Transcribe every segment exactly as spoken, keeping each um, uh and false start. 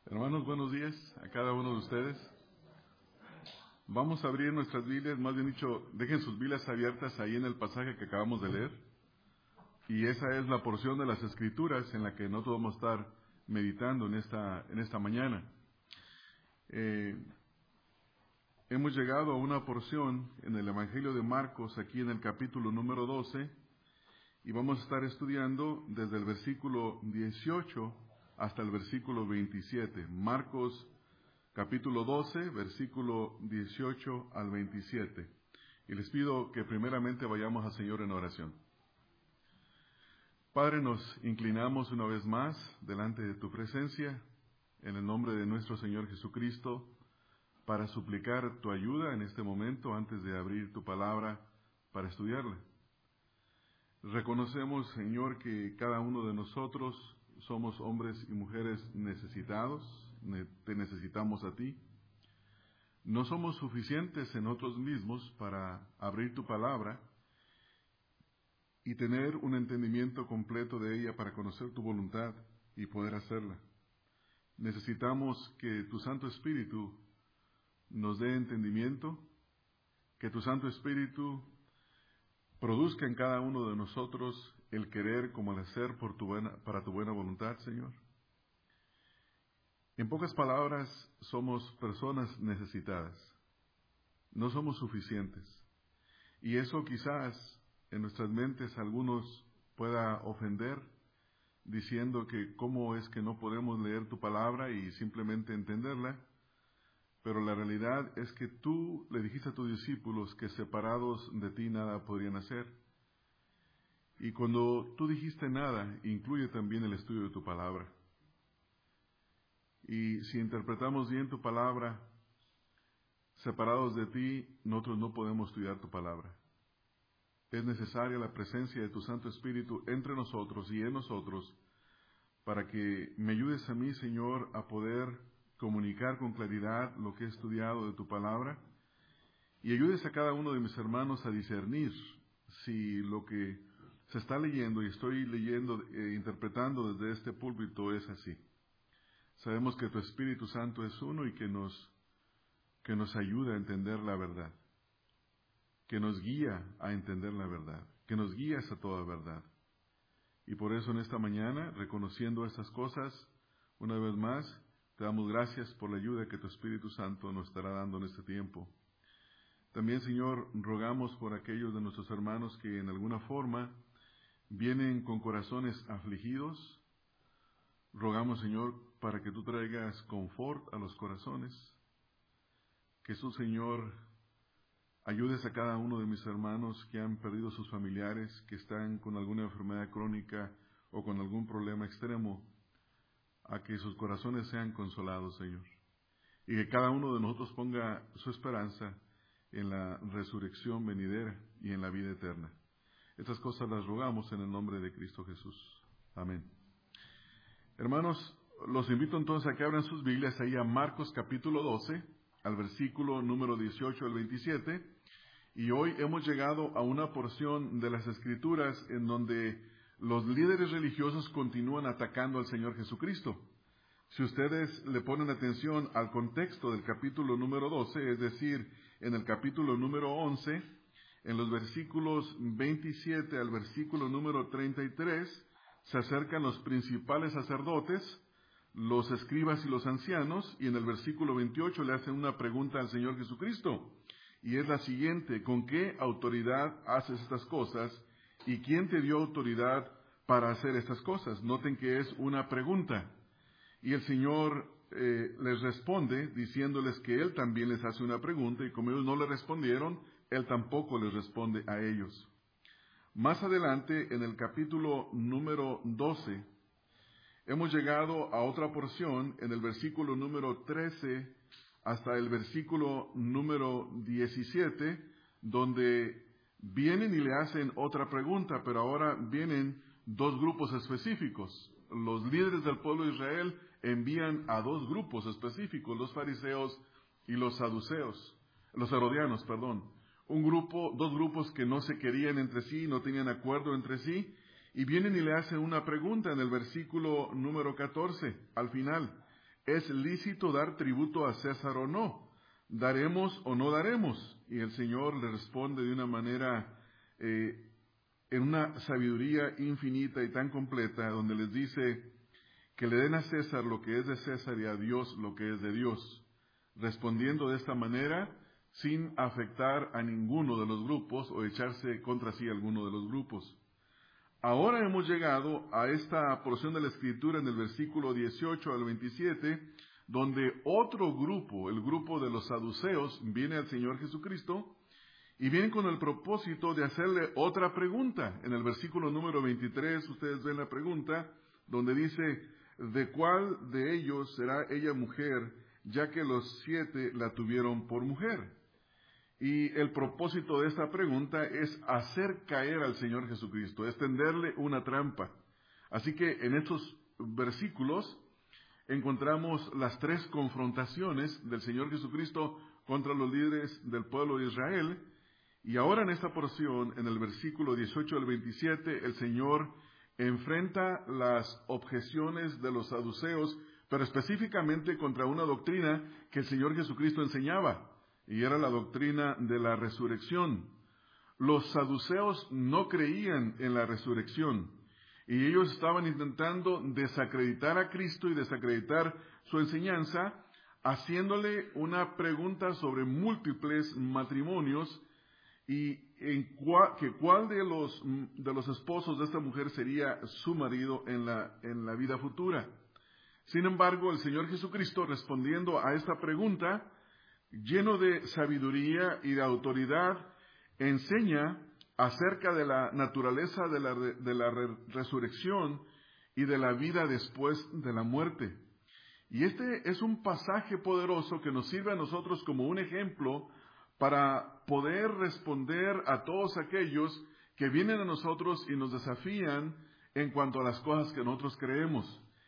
Hermanos, buenos días a cada uno de ustedes. Vamos a abrir nuestras Biblias, más bien dicho, dejen sus Biblias abiertas ahí en el pasaje que acabamos de leer. Y esa es la porción de las Escrituras en la que nosotros vamos a estar meditando en esta, en esta mañana. Eh, hemos llegado a una porción en el Evangelio de Marcos, aquí en el capítulo número doce, y vamos a estar estudiando desde el versículo dieciocho hasta el versículo veintisiete. Marcos capítulo doce, versículo dieciocho al veintisiete. Y les pido que primeramente vayamos al Señor en oración. Padre, nos inclinamos una vez más delante de tu presencia, en el nombre de nuestro Señor Jesucristo, para suplicar tu ayuda en este momento antes de abrir tu palabra para estudiarla. Reconocemos, Señor, que cada uno de nosotros somos hombres y mujeres necesitados, te necesitamos a ti. No somos suficientes en nosotros mismos para abrir tu palabra y tener un entendimiento completo de ella para conocer tu voluntad y poder hacerla. Necesitamos que tu Santo Espíritu nos dé entendimiento, que tu Santo Espíritu produzca en cada uno de nosotros el querer como el hacer por tu buena, para tu buena voluntad, Señor. En pocas palabras, somos personas necesitadas. No somos suficientes. Y eso quizás en nuestras mentes a algunos pueda ofender, diciendo que cómo es que no podemos leer tu palabra y simplemente entenderla. Pero la realidad es que tú le dijiste a tus discípulos que separados de ti nada podrían hacer. Y cuando tú dijiste nada, incluye también el estudio de tu palabra. Y si interpretamos bien tu palabra, separados de ti, nosotros no podemos estudiar tu palabra. Es necesaria la presencia de tu Santo Espíritu entre nosotros y en nosotros para que me ayudes a mí, Señor, a poder comunicar con claridad lo que he estudiado de tu palabra y ayudes a cada uno de mis hermanos a discernir si lo que se está leyendo y estoy leyendo e interpretando desde este púlpito es así. Sabemos que tu Espíritu Santo es uno y que nos, que nos ayuda a entender la verdad, que nos guía a entender la verdad, que nos guía a toda verdad. Y por eso en esta mañana, reconociendo estas cosas, una vez más, te damos gracias por la ayuda que tu Espíritu Santo nos estará dando en este tiempo. También, Señor, rogamos por aquellos de nuestros hermanos que en alguna forma vienen con corazones afligidos. Rogamos, Señor, para que tú traigas confort a los corazones. Que tú, Señor, ayudes a cada uno de mis hermanos que han perdido sus familiares, que están con alguna enfermedad crónica o con algún problema extremo, a que sus corazones sean consolados, Señor. Y que cada uno de nosotros ponga su esperanza en la resurrección venidera y en la vida eterna. Estas cosas las rogamos en el nombre de Cristo Jesús. Amén. Hermanos, los invito entonces a que abran sus Biblias ahí a Marcos capítulo doce, al versículo número dieciocho al veintisiete. Y hoy hemos llegado a una porción de las Escrituras en donde los líderes religiosos continúan atacando al Señor Jesucristo. Si ustedes le ponen atención al contexto del capítulo número doce, es decir, en el capítulo número once, en los versículos veintisiete al versículo número treinta y tres, se acercan los principales sacerdotes, los escribas y los ancianos, y en el versículo veintiocho le hacen una pregunta al Señor Jesucristo. Y es la siguiente: ¿con qué autoridad haces estas cosas? ¿Y quién te dio autoridad para hacer estas cosas? Noten que es una pregunta. Y el Señor eh, les responde diciéndoles que Él también les hace una pregunta, y como ellos no le respondieron, Él tampoco les responde a ellos. Más adelante, en el capítulo número doce, hemos llegado a otra porción, en el versículo número trece hasta el versículo número diecisiete, donde vienen y le hacen otra pregunta, pero ahora vienen dos grupos específicos. Los líderes del pueblo de Israel envían a dos grupos específicos, los fariseos y los saduceos, los herodianos, perdón. Un grupo, dos grupos que no se querían entre sí, no tenían acuerdo entre sí, y vienen y le hacen una pregunta en el versículo número catorce, al final. ¿es lícito dar tributo a César o no? ¿Daremos o no daremos? Y el Señor le responde de una manera, eh, en una sabiduría infinita y tan completa, donde les dice que le den a César lo que es de César y a Dios lo que es de Dios, respondiendo de esta manera sin afectar a ninguno de los grupos o echarse contra sí alguno de los grupos. Ahora hemos llegado a esta porción de la Escritura en el versículo dieciocho al veintisiete, donde otro grupo, el grupo de los saduceos, viene al Señor Jesucristo y vienen con el propósito de hacerle otra pregunta. En el versículo número veintitrés ustedes ven la pregunta donde dice: ¿de cuál de ellos será ella mujer, ya que los siete la tuvieron por mujer? Y el propósito de esta pregunta es hacer caer al Señor Jesucristo, es tenderle una trampa. Así que en estos versículos encontramos las tres confrontaciones del Señor Jesucristo contra los líderes del pueblo de Israel. Y ahora en esta porción, en el versículo dieciocho al veintisiete, el Señor enfrenta las objeciones de los saduceos, pero específicamente contra una doctrina que el Señor Jesucristo enseñaba, y era la doctrina de la resurrección. Los saduceos no creían en la resurrección, y ellos estaban intentando desacreditar a Cristo y desacreditar su enseñanza, haciéndole una pregunta sobre múltiples matrimonios, y en cuál, que cuál de los, de los esposos de esta mujer sería su marido en la, en la vida futura. Sin embargo, el Señor Jesucristo, respondiendo a esta pregunta, lleno de sabiduría y de autoridad, enseña acerca de la naturaleza de la, de la re- resurrección y de la vida después de la muerte. Y este es un pasaje poderoso que nos sirve a nosotros como un ejemplo para poder responder a todos aquellos que vienen a nosotros y nos desafían en cuanto a las cosas que nosotros creemos.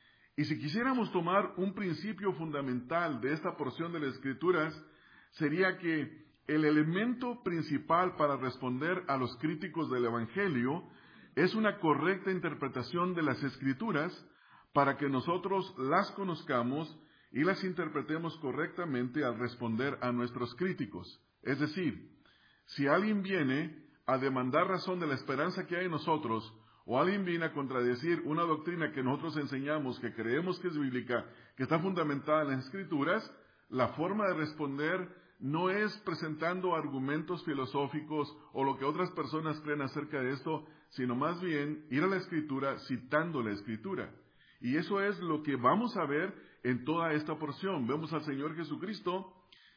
Y si quisiéramos tomar un principio fundamental de esta porción de las Escrituras, sería que el elemento principal para responder a los críticos del Evangelio es una correcta interpretación de las Escrituras para que nosotros las conozcamos y las interpretemos correctamente al responder a nuestros críticos. Es decir, si alguien viene a demandar razón de la esperanza que hay en nosotros, o alguien viene a contradecir una doctrina que nosotros enseñamos, que creemos que es bíblica, que está fundamentada en las Escrituras, la forma de responder no es presentando argumentos filosóficos o lo que otras personas creen acerca de esto, sino más bien ir a la Escritura citando la Escritura. Y eso es lo que vamos a ver en toda esta porción. Vemos al Señor Jesucristo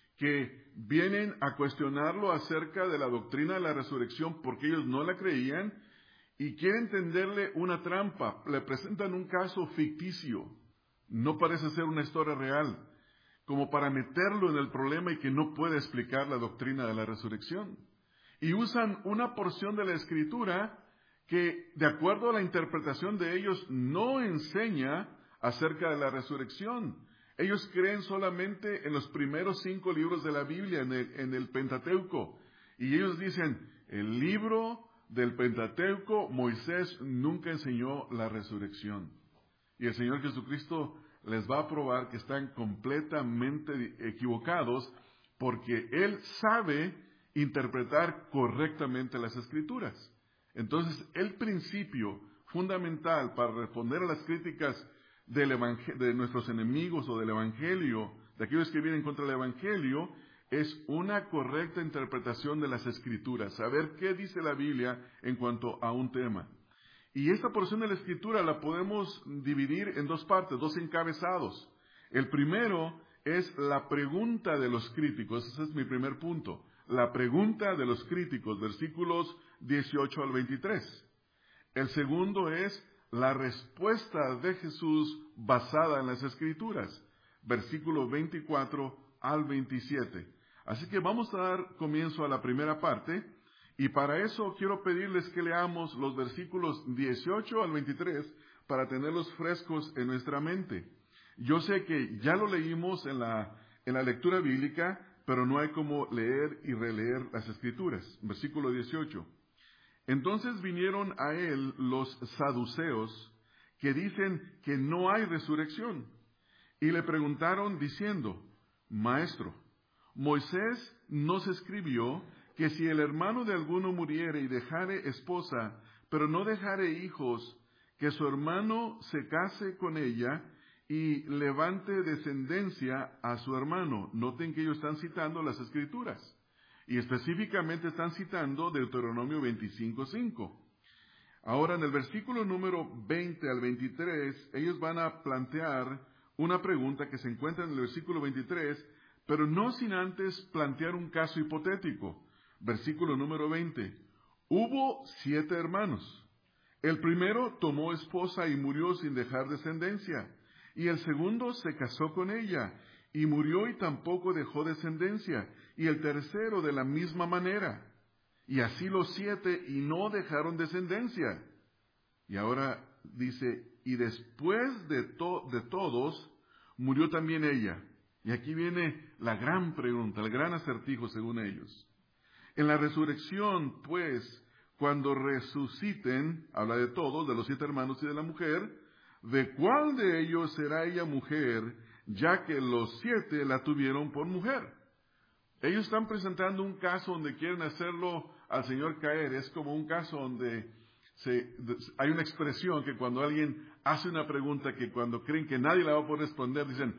que vienen a cuestionarlo acerca de la doctrina de la resurrección porque ellos no la creían y quieren tenderle una trampa. Le presentan un caso ficticio, no parece ser una historia real, como para meterlo en el problema y que no puede explicar la doctrina de la resurrección. Y usan una porción de la Escritura que, de acuerdo a la interpretación de ellos, no enseña acerca de la resurrección. Ellos creen solamente en los primeros cinco libros de la Biblia, en el, en el Pentateuco. Y ellos dicen, el libro del Pentateuco, Moisés nunca enseñó la resurrección. Y el Señor Jesucristo les va a probar que están completamente equivocados porque Él sabe interpretar correctamente las Escrituras. Entonces, el principio fundamental para responder a las críticas del evangel- de nuestros enemigos o del Evangelio, de aquellos que vienen contra el Evangelio, es una correcta interpretación de las Escrituras, saber qué dice la Biblia en cuanto a un tema. Y esta porción de la Escritura la podemos dividir en dos partes, dos encabezados. El primero es la pregunta de los críticos, ese es mi primer punto. La pregunta de los críticos, versículos dieciocho al veintitrés. El segundo es la respuesta de Jesús basada en las Escrituras, versículos veinticuatro al veintisiete. Así que vamos a dar comienzo a la primera parte, y para eso quiero pedirles que leamos los versículos dieciocho al veintitrés para tenerlos frescos en nuestra mente. Yo sé que ya lo leímos en la, en la lectura bíblica, pero no hay como leer y releer las Escrituras. Versículo dieciocho. Entonces vinieron a él los saduceos, que dicen que no hay resurrección, y le preguntaron diciendo: Maestro, Moisés nos escribió que si el hermano de alguno muriere y dejare esposa, pero no dejare hijos, que su hermano se case con ella y levante descendencia a su hermano. Noten que ellos están citando las Escrituras, y específicamente están citando Deuteronomio veinticinco cinco. Ahora, en el versículo número veinte al veintitrés, ellos van a plantear una pregunta que se encuentra en el versículo veintitrés, pero no sin antes plantear un caso hipotético. Versículo número veinte. Hubo siete hermanos. El primero tomó esposa y murió sin dejar descendencia, y el segundo se casó con ella, y murió y tampoco dejó descendencia, y el tercero de la misma manera. Y así los siete, y no dejaron descendencia. Y ahora dice, y después de, to- de todos, murió también ella. Y aquí viene la gran pregunta, el gran acertijo según ellos. En la resurrección, pues, cuando resuciten, habla de todos, de los siete hermanos y de la mujer, ¿de cuál de ellos será ella mujer, ya que los siete la tuvieron por mujer? Ellos están presentando un caso donde quieren hacerlo al Señor caer. Es como un caso donde se, hay una expresión que cuando alguien hace una pregunta que cuando creen que nadie la va a poder responder, dicen,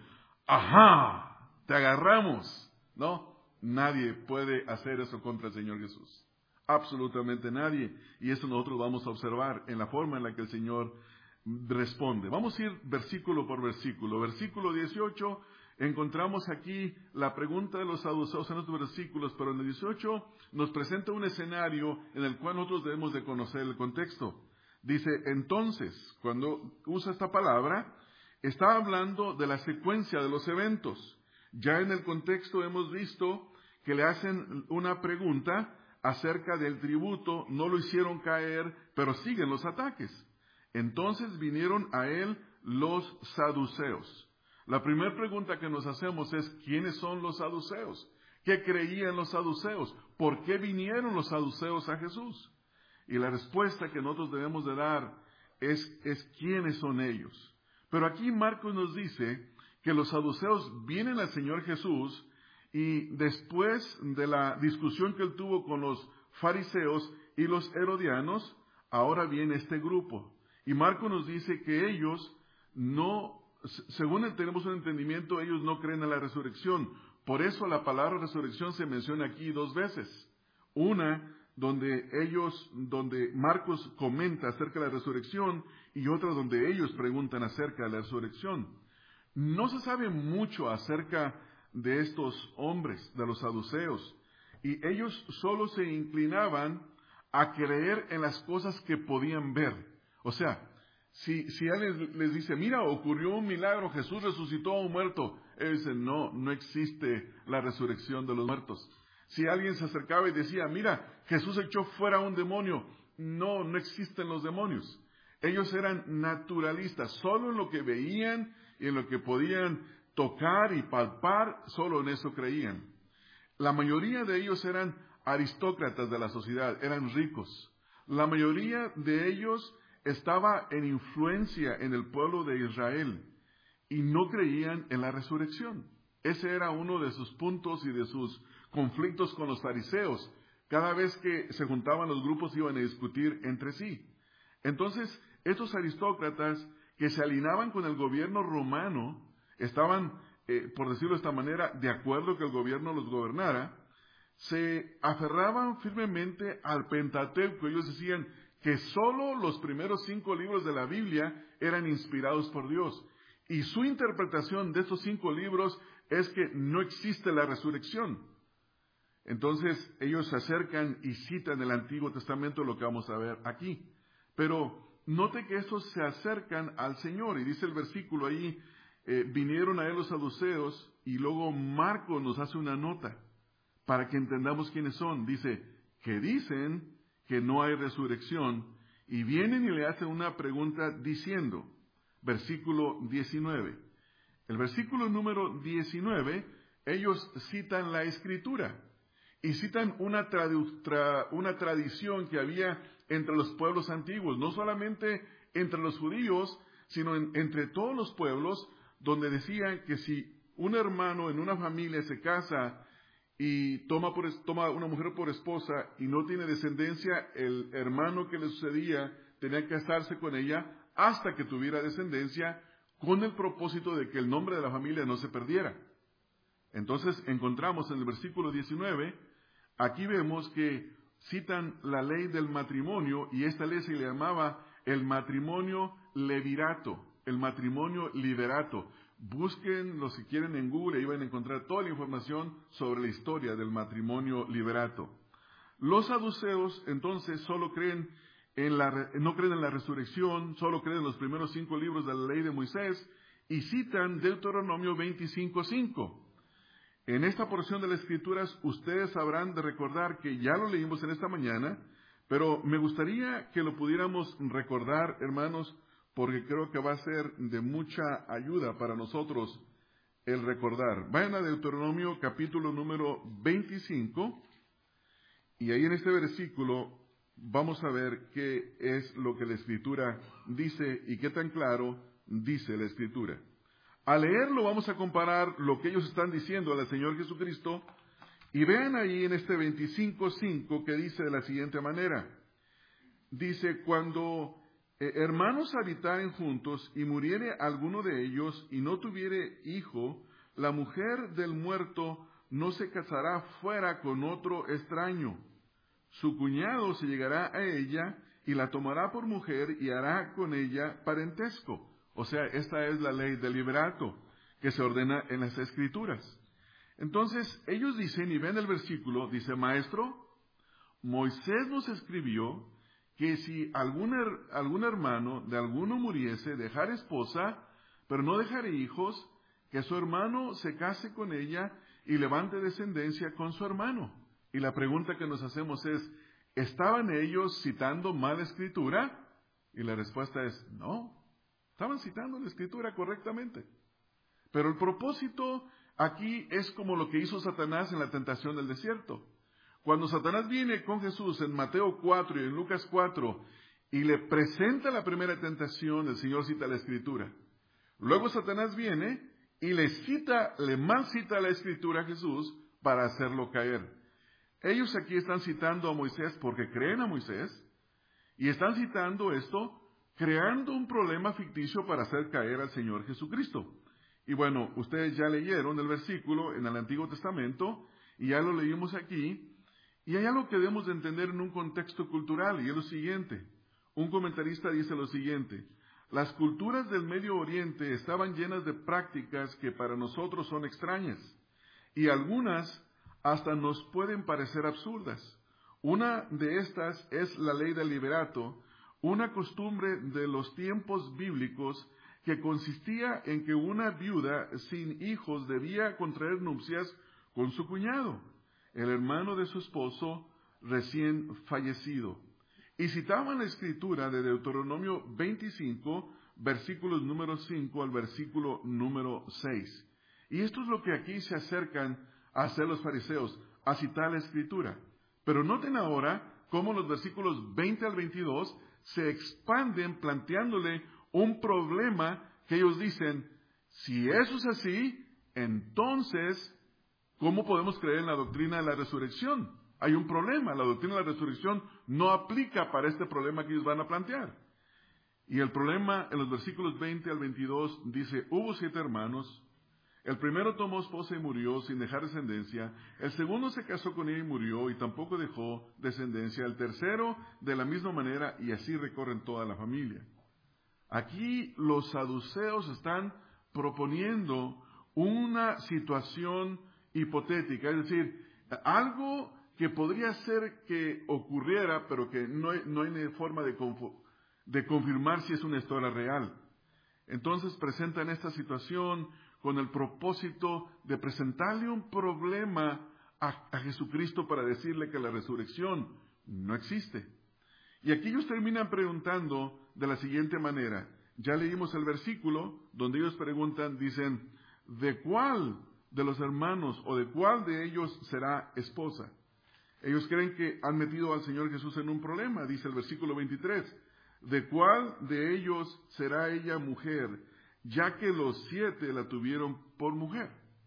¡ajá! ¡Te agarramos! ¿No? Nadie puede hacer eso contra el Señor Jesús. Absolutamente nadie. Y eso nosotros vamos a observar en la forma en la que el Señor responde. Vamos a ir versículo por versículo. Versículo dieciocho, encontramos aquí la pregunta de los saduceos en estos versículos, pero en el dieciocho nos presenta un escenario en el cual nosotros debemos de conocer el contexto. Dice, entonces, cuando usa esta palabra, está hablando de la secuencia de los eventos. Ya en el contexto hemos visto que le hacen una pregunta acerca del tributo, no lo hicieron caer, pero siguen los ataques. Entonces vinieron a él los saduceos. La primera pregunta que nos hacemos es, ¿quiénes son los saduceos? ¿Qué creían los saduceos? ¿Por qué vinieron los saduceos a Jesús? Y la respuesta que nosotros debemos de dar es, es ¿quiénes son ellos? Pero aquí Marcos nos dice que los saduceos vienen al Señor Jesús y después de la discusión que él tuvo con los fariseos y los herodianos, ahora viene este grupo. Y Marcos nos dice que ellos no, según tenemos un entendimiento, ellos no creen en la resurrección. Por eso la palabra resurrección se menciona aquí dos veces. Una, donde ellos, donde Marcos comenta acerca de la resurrección, y otra donde ellos preguntan acerca de la resurrección. No se sabe mucho acerca de estos hombres, de los saduceos, y ellos solo se inclinaban a creer en las cosas que podían ver. O sea, si, si alguien les dice, mira, ocurrió un milagro, Jesús resucitó a un muerto, ellos dicen, no, no existe la resurrección de los muertos. Si alguien se acercaba y decía, mira, Jesús echó fuera a un demonio, no, no existen los demonios. Ellos eran naturalistas, solo en lo que veían y en lo que podían tocar y palpar, solo en eso creían. La mayoría de ellos eran aristócratas de la sociedad, eran ricos. La mayoría de ellos estaba en influencia en el pueblo de Israel y no creían en la resurrección. Ese era uno de sus puntos y de sus conflictos con los fariseos. Cada vez que se juntaban los grupos iban a discutir entre sí. Entonces, estos aristócratas que se alineaban con el gobierno romano, estaban, eh, por decirlo de esta manera, de acuerdo que el gobierno los gobernara, se aferraban firmemente al Pentateuco. Ellos decían que solo los primeros cinco libros de la Biblia eran inspirados por Dios. Y su interpretación de estos cinco libros es que no existe la resurrección. Entonces, ellos se acercan y citan el Antiguo Testamento, lo que vamos a ver aquí. Pero note que estos se acercan al Señor, y dice el versículo ahí, eh, vinieron a él los saduceos, y luego Marcos nos hace una nota para que entendamos quiénes son. Dice que dicen que no hay resurrección, y vienen y le hacen una pregunta diciendo, versículo diecinueve. El versículo número diecinueve, ellos citan la Escritura, y citan una, tradu- tra- una tradición que había entre los pueblos antiguos, no solamente entre los judíos, sino en, entre todos los pueblos, donde decían que si un hermano en una familia se casa y toma, por, toma una mujer por esposa y no tiene descendencia, el hermano que le sucedía tenía que casarse con ella hasta que tuviera descendencia, con el propósito de que el nombre de la familia no se perdiera. Entonces encontramos en el versículo diecinueve, aquí vemos que citan la ley del matrimonio, y esta ley se le llamaba el matrimonio levirato, el matrimonio liberato. Búsquenlo si quieren en Google, ahí van a encontrar toda la información sobre la historia del matrimonio liberato. Los saduceos entonces solo creen en la, no creen en la resurrección, solo creen en los primeros cinco libros de la ley de Moisés, y citan Deuteronomio veinticinco cinco. En esta porción de las Escrituras ustedes habrán de recordar que ya lo leímos en esta mañana, pero me gustaría que lo pudiéramos recordar, hermanos, porque creo que va a ser de mucha ayuda para nosotros el recordar. Vayan a Deuteronomio capítulo número veinticinco, y ahí en este versículo vamos a ver qué es lo que la Escritura dice y qué tan claro dice la Escritura. Al leerlo vamos a comparar lo que ellos están diciendo al Señor Jesucristo, y vean ahí en este veinticinco cinco que dice de la siguiente manera. Dice, cuando eh, hermanos habitaren juntos y muriere alguno de ellos y no tuviere hijo, la mujer del muerto no se casará fuera con otro extraño. Su cuñado se llegará a ella y la tomará por mujer y hará con ella parentesco. O sea, esta es la ley del liberato que se ordena en las Escrituras. Entonces, ellos dicen, y ven el versículo, dice, maestro, Moisés nos escribió que si algún, her, algún hermano de alguno muriese, dejar esposa, pero no dejar hijos, que su hermano se case con ella y levante descendencia con su hermano. Y la pregunta que nos hacemos es, ¿estaban ellos citando mal Escritura? Y la respuesta es, no, estaban citando la Escritura correctamente. Pero el propósito aquí es como lo que hizo Satanás en la tentación del desierto. Cuando Satanás viene con Jesús en Mateo cuatro y en Lucas cuatro y le presenta la primera tentación, el Señor cita la Escritura. Luego Satanás viene y le cita, le mal cita la Escritura a Jesús para hacerlo caer. Ellos aquí están citando a Moisés porque creen a Moisés y están citando esto creando un problema ficticio para hacer caer al Señor Jesucristo. Y bueno, ustedes ya leyeron el versículo en el Antiguo Testamento y ya lo leímos aquí. Y hay algo que debemos de entender en un contexto cultural, y es lo siguiente. Un comentarista dice lo siguiente: las culturas del Medio Oriente estaban llenas de prácticas que para nosotros son extrañas, y algunas hasta nos pueden parecer absurdas. Una de estas es la ley del liberato, una costumbre de los tiempos bíblicos que consistía en que una viuda sin hijos debía contraer nupcias con su cuñado, el hermano de su esposo recién fallecido. Y citaban la Escritura de Deuteronomio veinticinco, versículos número cinco al versículo número seis. Y esto es lo que aquí se acercan a hacer los fariseos, a citar la Escritura. Pero noten ahora cómo los versículos veinte al veintidós se expanden planteándole un problema que ellos dicen, si eso es así, entonces, ¿cómo podemos creer en la doctrina de la resurrección? Hay un problema, la doctrina de la resurrección no aplica para este problema que ellos van a plantear. Y el problema en los versículos veinte al veintidós dice, hubo siete hermanos, el primero tomó esposa y murió sin dejar descendencia, el segundo se casó con ella y murió y tampoco dejó descendencia, el tercero de la misma manera, y así recorren toda la familia. Aquí los saduceos están proponiendo una situación hipotética, es decir, algo que podría ser que ocurriera, pero que no hay, no hay forma de, de confirmar si es una historia real. Entonces presentan esta situación con el propósito de presentarle un problema a, a Jesucristo para decirle que la resurrección no existe. Y aquí ellos terminan preguntando de la siguiente manera. Ya leímos el versículo donde ellos preguntan, dicen, ¿de cuál de los hermanos o de cuál de ellos será esposa? Ellos creen que han metido al Señor Jesús en un problema, dice el versículo veintitrés. ¿De cuál de ellos será ella mujer? ya que los siete la tuvieron por mujer.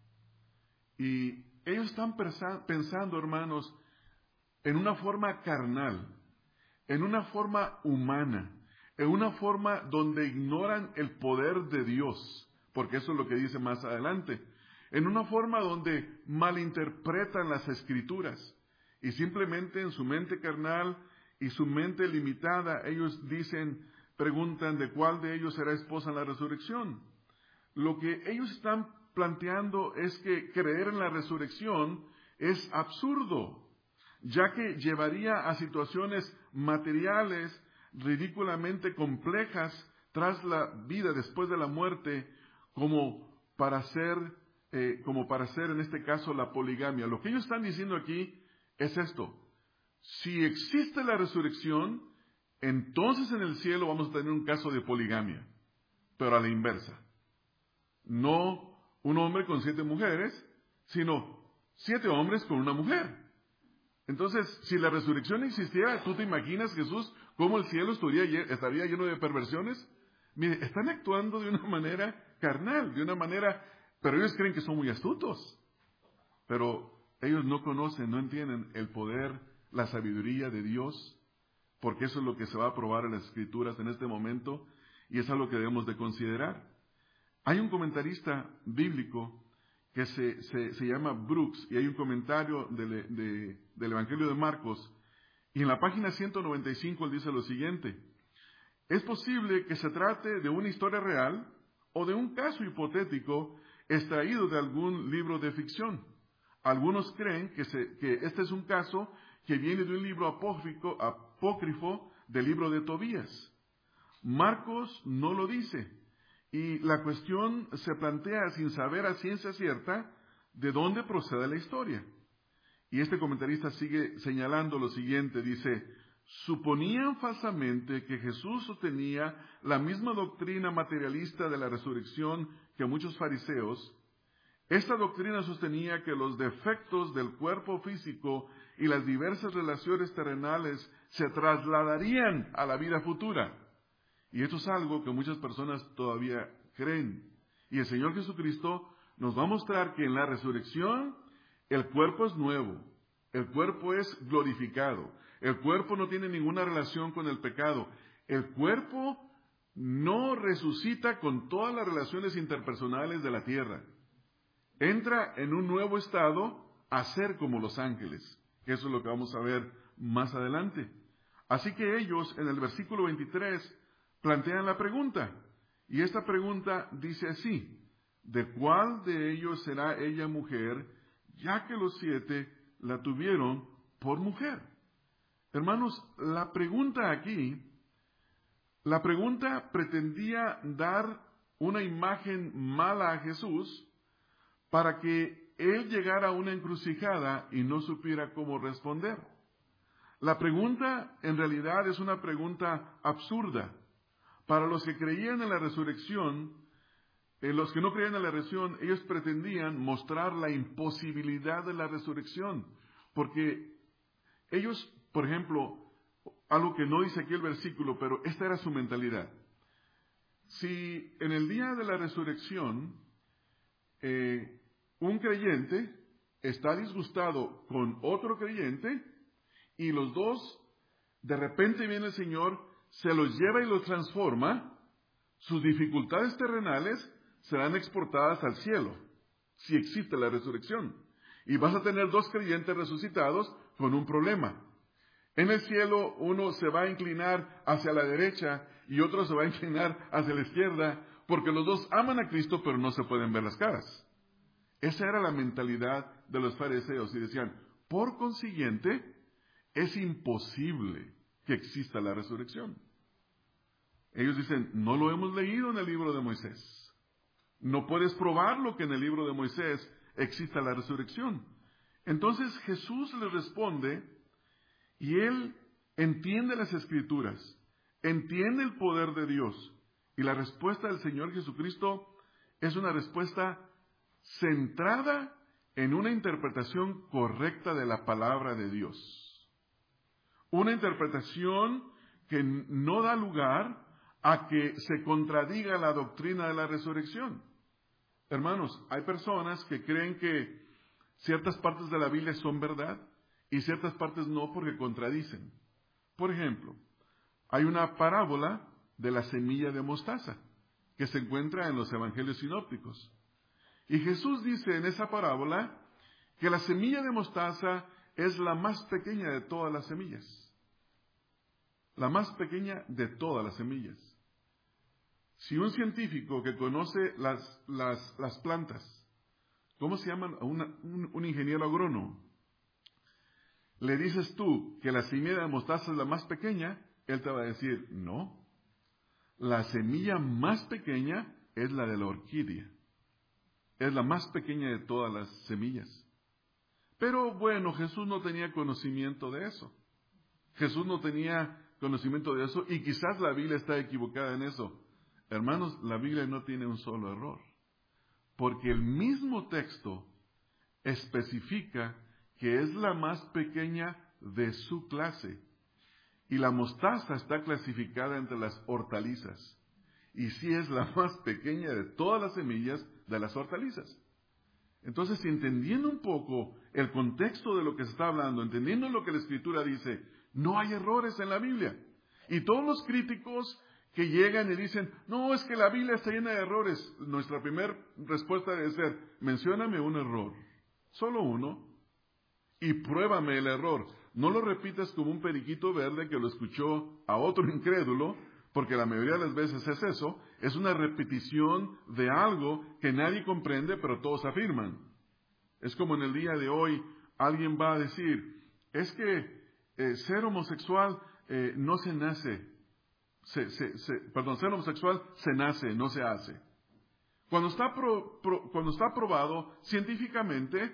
Y ellos están pensando, hermanos, en una forma carnal, en una forma humana, en una forma donde ignoran el poder de Dios, porque eso es lo que dice más adelante, en una forma donde malinterpretan las Escrituras y simplemente en su mente carnal y su mente limitada, ellos dicen, preguntan de cuál de ellos será esposa en la resurrección. Lo que ellos están planteando es que creer en la resurrección es absurdo, ya que llevaría a situaciones materiales ridículamente complejas tras la vida después de la muerte, como para ser, eh, como para ser en este caso la poligamia. Lo que ellos están diciendo aquí es esto: si existe la resurrección, entonces en el cielo vamos a tener un caso de poligamia, pero a la inversa. No un hombre con siete mujeres, sino siete hombres con una mujer. Entonces, si la resurrección existiera, ¿tú te imaginas, Jesús, cómo el cielo estaría, estaría lleno de perversiones? Mire, están actuando de una manera carnal, de una manera, pero ellos creen que son muy astutos. Pero ellos no conocen, no entienden el poder, la sabiduría de Dios, porque eso es lo que se va a probar en las Escrituras en este momento, y es algo que debemos de considerar. Hay un comentarista bíblico que se, se, se llama Brooks, y hay un comentario de, de, del Evangelio de Marcos, y en la página ciento noventa y cinco él dice lo siguiente: es posible que se trate de una historia real o de un caso hipotético extraído de algún libro de ficción. Algunos creen que, se, que este es un caso que viene de un libro apócrifo, apócrifo del libro de Tobías. Marcos no lo dice, y la cuestión se plantea sin saber a ciencia cierta de dónde procede la historia. Y este comentarista sigue señalando lo siguiente, dice: suponían falsamente que Jesús sostenía la misma doctrina materialista de la resurrección que muchos fariseos. Esta doctrina sostenía que los defectos del cuerpo físico y las diversas relaciones terrenales se trasladarían a la vida futura. Y esto es algo que muchas personas todavía creen. Y el Señor Jesucristo nos va a mostrar que en la resurrección el cuerpo es nuevo, el cuerpo es glorificado, el cuerpo no tiene ninguna relación con el pecado, el cuerpo no resucita con todas las relaciones interpersonales de la tierra. Entra en un nuevo estado a ser como los ángeles, que eso es lo que vamos a ver más adelante. Así que ellos en el versículo veintitrés plantean la pregunta, y esta pregunta dice así: ¿de cuál de ellos será ella mujer, ya que los siete la tuvieron por mujer? Hermanos, la pregunta aquí, la pregunta pretendía dar una imagen mala a Jesús para que él llegara a una encrucijada y no supiera cómo responder. La pregunta en realidad es una pregunta absurda. Para los que creían en la resurrección, eh, los que no creían en la resurrección, ellos pretendían mostrar la imposibilidad de la resurrección, porque ellos, por ejemplo, algo que no dice aquí el versículo, pero esta era su mentalidad. Si en el día de la resurrección eh, un creyente está disgustado con otro creyente y los dos, de repente viene el Señor, se los lleva y los transforma, sus dificultades terrenales serán exportadas al cielo, si existe la resurrección. Y vas a tener dos creyentes resucitados con un problema. En el cielo uno se va a inclinar hacia la derecha y otro se va a inclinar hacia la izquierda, porque los dos aman a Cristo pero no se pueden ver las caras. Esa era la mentalidad de los fariseos y decían, por consiguiente, es imposible que exista la resurrección. Ellos dicen, no lo hemos leído en el libro de Moisés. No puedes probarlo que en el libro de Moisés exista la resurrección. Entonces Jesús les responde y él entiende las Escrituras, entiende el poder de Dios. Y la respuesta del Señor Jesucristo es una respuesta centrada en una interpretación correcta de la palabra de Dios. Una interpretación que no da lugar a que se contradiga la doctrina de la resurrección. Hermanos, hay personas que creen que ciertas partes de la Biblia son verdad y ciertas partes no porque contradicen. Por ejemplo, hay una parábola de la semilla de mostaza que se encuentra en los evangelios sinópticos. Y Jesús dice en esa parábola que la semilla de mostaza es la más pequeña de todas las semillas. La más pequeña de todas las semillas. Si un científico que conoce las, las, las plantas, ¿cómo se llaman? Una, un, un ingeniero agrónomo, le dices tú que la semilla de mostaza es la más pequeña, él te va a decir, no, la semilla más pequeña es la de la orquídea. Es la más pequeña de todas las semillas. Pero bueno, Jesús no tenía conocimiento de eso. Jesús no tenía conocimiento de eso y quizás la Biblia está equivocada en eso. Hermanos, la Biblia no tiene un solo error, porque el mismo texto especifica que es la más pequeña de su clase. Y la mostaza está clasificada entre las hortalizas. Y sí es la más pequeña de todas las semillas de las hortalizas. Entonces, entendiendo un poco el contexto de lo que se está hablando, entendiendo lo que la Escritura dice, no hay errores en la Biblia. Y todos los críticos que llegan y dicen, no, es que la Biblia está llena de errores, nuestra primera respuesta debe ser, mencióname un error, solo uno, y pruébame el error. No lo repitas como un periquito verde que lo escuchó a otro incrédulo, porque la mayoría de las veces es eso, es una repetición de algo que nadie comprende, pero todos afirman. Es como en el día de hoy, alguien va a decir, es que eh, ser homosexual eh, no se nace, se, se, se, perdón, ser homosexual se nace, no se hace. Cuando está, pro, pro, cuando está probado científicamente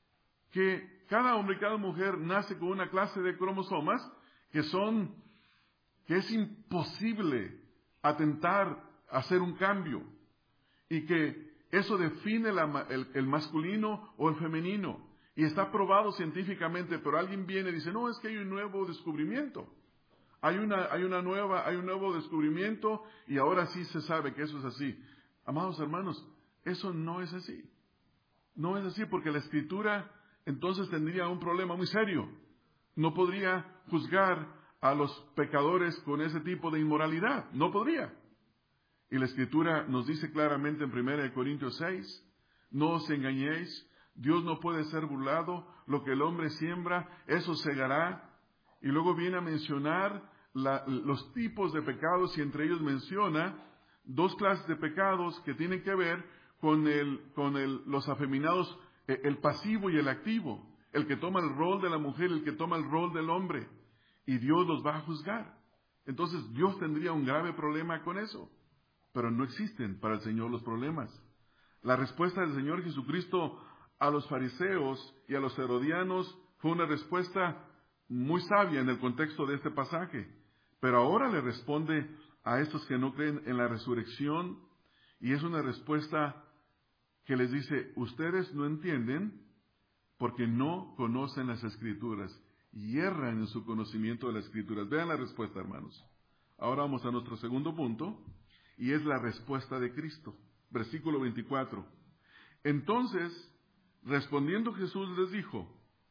que cada hombre y cada mujer nace con una clase de cromosomas que son, que es imposible atentar a hacer un cambio y que eso define la, el, el masculino o el femenino y está probado científicamente, pero alguien viene y dice, no, es que hay un nuevo descubrimiento, hay una, hay una nueva, hay un nuevo descubrimiento y ahora sí se sabe que eso es así. Amados hermanos, eso no es así. No es así porque la Escritura entonces tendría un problema muy serio. No podría juzgar a los pecadores con ese tipo de inmoralidad. No podría. Y la Escritura nos dice claramente en primera de Corintios seis, no os engañéis, Dios no puede ser burlado, lo que el hombre siembra, eso segará. Y luego viene a mencionar la, los tipos de pecados y entre ellos menciona dos clases de pecados que tienen que ver con, el, con el, los afeminados, el pasivo y el activo, el que toma el rol de la mujer, el que toma el rol del hombre, y Dios los va a juzgar. Entonces Dios tendría un grave problema con eso, pero no existen para el Señor los problemas. La respuesta del Señor Jesucristo a los fariseos y a los herodianos fue una respuesta muy sabia en el contexto de este pasaje, pero ahora le responde a estos que no creen en la resurrección, y es una respuesta que les dice, ustedes no entienden porque no conocen las Escrituras y erran en su conocimiento de las Escrituras. Vean la respuesta, hermanos. Ahora vamos a nuestro segundo punto, y es la respuesta de Cristo. Versículo veinticuatro. Entonces, respondiendo Jesús les dijo,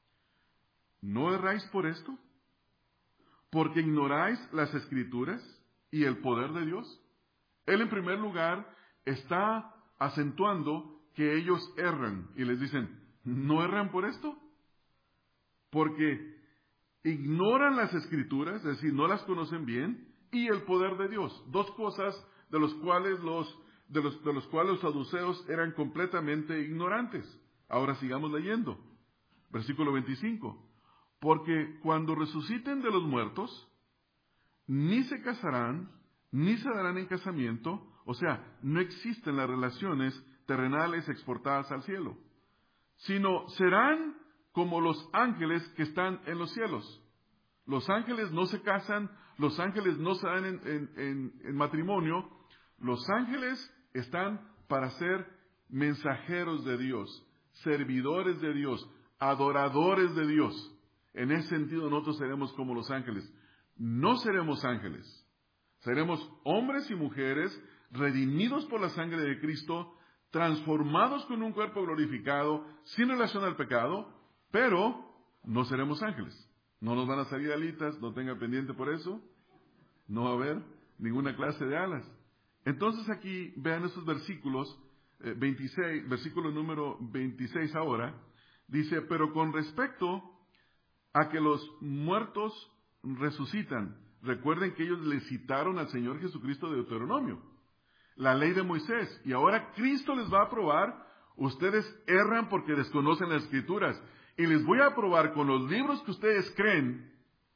¿no erráis por esto? ¿Porque ignoráis las Escrituras y el poder de Dios? Él, en primer lugar, está acentuando que ellos erran y les dicen, ¿no erran por esto? Porque ignoran las Escrituras, es decir, no las conocen bien, y el poder de Dios. Dos cosas de los cuales los, de los, de los cuales los saduceos eran completamente ignorantes. Ahora sigamos leyendo. Versículo veinticinco. Porque cuando resuciten de los muertos, ni se casarán, ni se darán en casamiento, o sea, no existen las relaciones terrenales exportadas al cielo, sino serán como los ángeles que están en los cielos. Los ángeles no se casan, los ángeles no se dan en, en, en, en matrimonio, los ángeles están para ser mensajeros de Dios, servidores de Dios, adoradores de Dios. En ese sentido nosotros seremos como los ángeles. No seremos ángeles, Seremos hombres y mujeres redimidos por la sangre de Cristo, transformados con un cuerpo glorificado, sin relación al pecado, pero no seremos ángeles. No nos van a salir alitas, no tenga pendiente por eso. No va a haber ninguna clase de alas. Entonces aquí vean estos versículos, eh, veintiséis, versículo número veintiséis ahora, dice, pero con respecto a que los muertos resucitan, recuerden que ellos le citaron al Señor Jesucristo de Deuteronomio, la ley de Moisés, y ahora Cristo les va a probar, ustedes erran porque desconocen las Escrituras, y les voy a probar con los libros que ustedes creen,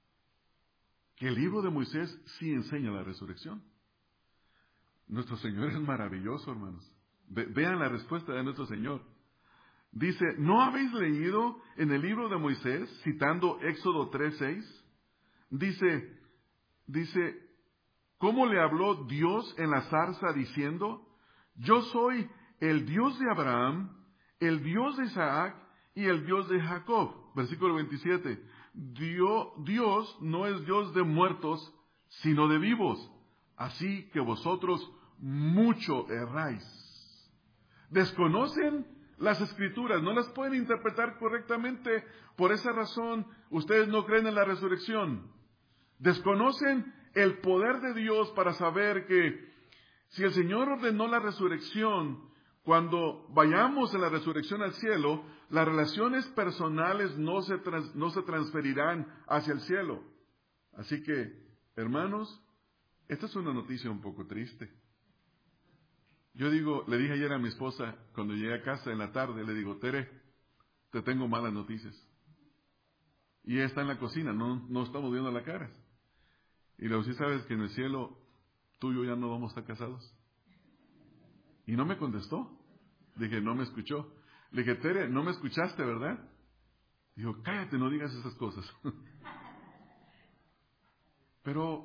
que el libro de Moisés sí enseña la resurrección. Nuestro Señor es maravilloso, hermanos. Ve, vean la respuesta de nuestro Señor. Dice, ¿no habéis leído en el libro de Moisés, citando Éxodo tres seis? Dice, dice, ¿cómo le habló Dios en la zarza diciendo, yo soy el Dios de Abraham, el Dios de Isaac y el Dios de Jacob? Versículo veintisiete. Dios, Dios no es Dios de muertos, sino de vivos. Así que vosotros mucho erráis. Desconocen las Escrituras, no las pueden interpretar correctamente. Por esa razón, ustedes no creen en la resurrección. Desconocen el poder de Dios para saber que si el Señor ordenó la resurrección, cuando vayamos en la resurrección al cielo, las relaciones personales no se, trans, no se transferirán hacia el cielo. Así que, hermanos, esta es una noticia un poco triste. Yo digo, le dije ayer a mi esposa, cuando llegué a casa en la tarde, le digo, Tere, te tengo malas noticias. Y ella está en la cocina, no, no estamos viendo la cara. Y le digo, ¿sí sabes que en el cielo tú y yo ya no vamos a estar casados? Y no me contestó. Dije, no me escuchó. Le dije, Tere, no me escuchaste, ¿verdad? Dijo, cállate, no digas esas cosas. Pero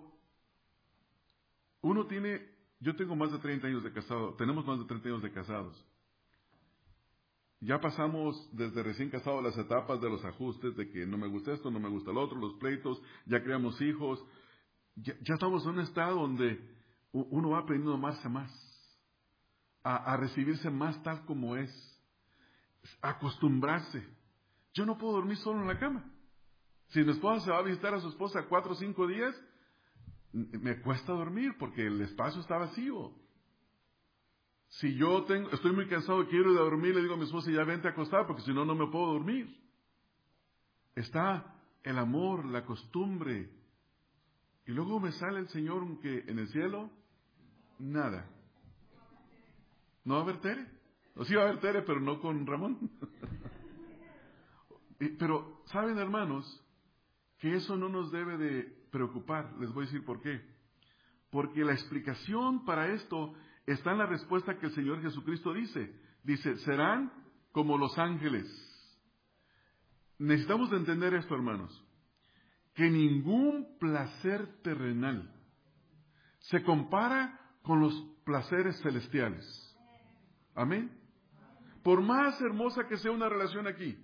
uno tiene, yo tengo más de treinta años de casado, tenemos más de treinta años de casados. Ya pasamos desde recién casados las etapas de los ajustes, de que no me gusta esto, no me gusta lo otro, los pleitos, ya creamos hijos. Ya, ya estamos en un estado donde uno va aprendiendo a amarse más, a, a recibirse más tal como es, a acostumbrarse. Yo no puedo dormir solo en la cama. Si mi esposa se va a visitar a su esposa cuatro o cinco días, me cuesta dormir porque el espacio está vacío. Si yo tengo, estoy muy cansado y quiero ir a dormir, le digo a mi esposa, ya vente a acostar porque si no, no me puedo dormir. Está el amor, la costumbre. Y luego me sale el Señor que en el cielo, nada. ¿No va a haber Tere? O sí va a haber Tere, pero no con Ramón. Pero, ¿saben, hermanos? Que eso no nos debe de preocupar. Les voy a decir por qué. Porque la explicación para esto está en la respuesta que el Señor Jesucristo dice. Dice, serán como los ángeles. Necesitamos de entender esto, hermanos. Que ningún placer terrenal se compara con los placeres celestiales. Amén. Por más hermosa que sea una relación aquí,